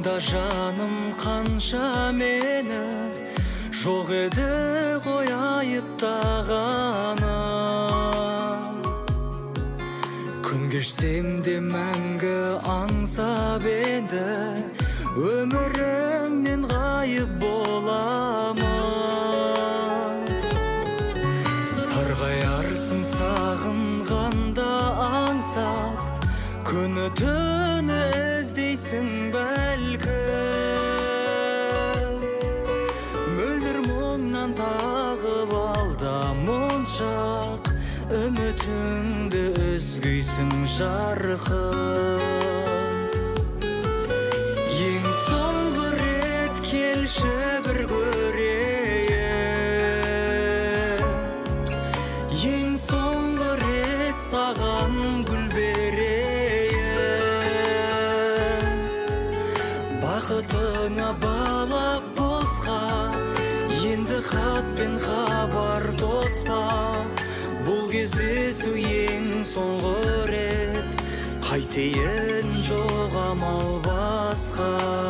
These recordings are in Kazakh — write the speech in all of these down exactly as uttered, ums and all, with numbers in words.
Алаңда жаным қанша мені, жоқ еді ғой айыптағаным. Күн кешсем де мәңгі аңсап енді, өміріңнен ғайып боламын. Сарғаярсың сағынғанда аңсап, күні түні іздейсің бәлкім. Мөлдір мұңнан тағып алда моншақ, үмітіңді үзгейсің жарқын. Ең соңғы рет келші бір көрейін, ең соңғы рет саған гүл берейін. Бақытыңа балап босқа, енді хат пен хабар тоспа. Бұл кездесу ең соңғы рет, қайтейін жоқ амал басқа.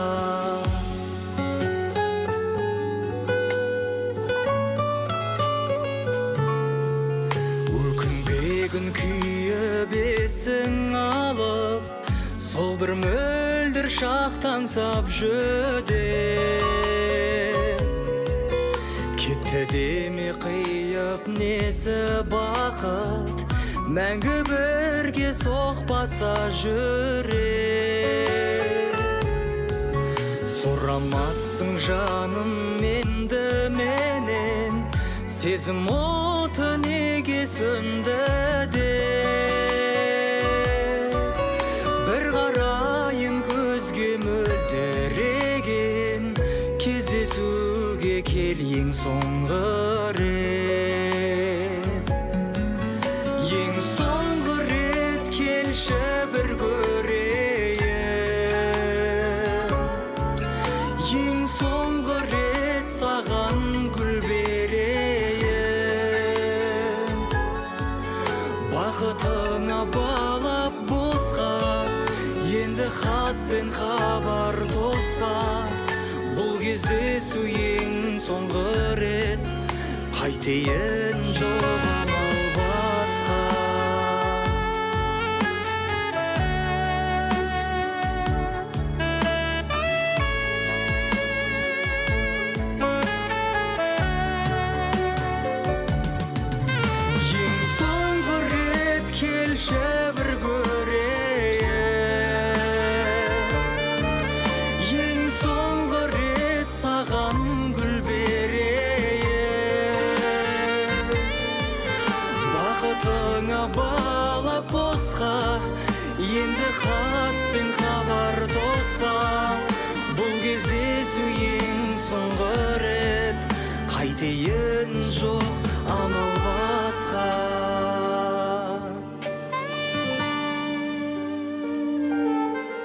Өкінбегін күйіп есің алып, сол бір мөлдір шақ аңсап жүдеп. Кетті деме қиып несі бақыт, мәңгі бірге соқпаса жүрек. Сұрамассың жаным енді менен, сезім оты неге сөнді деп. Бір қарайын көзге мөлдіреген, кездесуге кел ең соңғы рет. Ең соңғы рет келші бір көрейін, ең соңғы рет саған гүл берейін. Бақытыңа балап босқа, енді хат пен хабар тоспа. Бұл кездесу ең соңғы рет, қайтейін жоқ амал басқа. Ең соңғы рет келші бір көрейін, саған гүл берейін. Бақытыңа балап босқа, енді хат пен хабар тоспа. Бұл кездесу ең соңғы рет, қайтейін